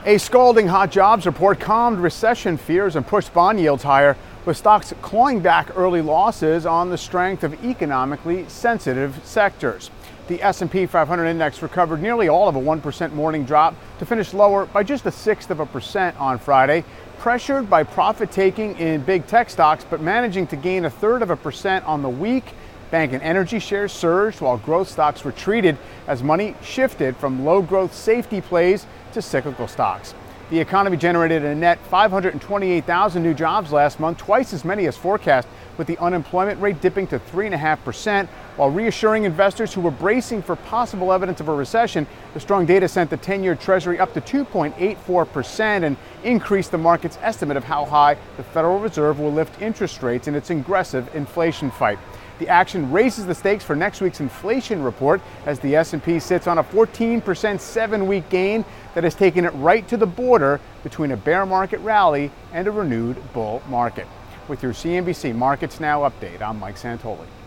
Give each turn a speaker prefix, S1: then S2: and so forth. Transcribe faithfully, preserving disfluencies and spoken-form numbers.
S1: A scalding hot jobs report calmed recession fears and pushed bond yields higher, with stocks clawing back early losses on the strength of economically sensitive sectors. The S and P five hundred index recovered nearly all of a one percent morning drop to finish lower by just a sixth of a percent on Friday, pressured by profit taking in big tech stocks, but managing to gain a third of a percent on the week. Bank and energy shares surged while growth stocks retreated as money shifted from low growth safety plays to cyclical stocks. The economy generated a net five hundred twenty-eight thousand new jobs last month, twice as many as forecast, with the unemployment rate dipping to three point five percent. While reassuring investors who were bracing for possible evidence of a recession, the strong data sent the ten-year Treasury up to two point eight four percent and increased the market's estimate of how high the Federal Reserve will lift interest rates in its aggressive inflation fight. The action raises the stakes for next week's inflation report as the S and P sits on a fourteen percent seven-week gain that has taken it right to the border between a bear market rally and a renewed bull market. With your C N B C Markets Now update, I'm Mike Santoli.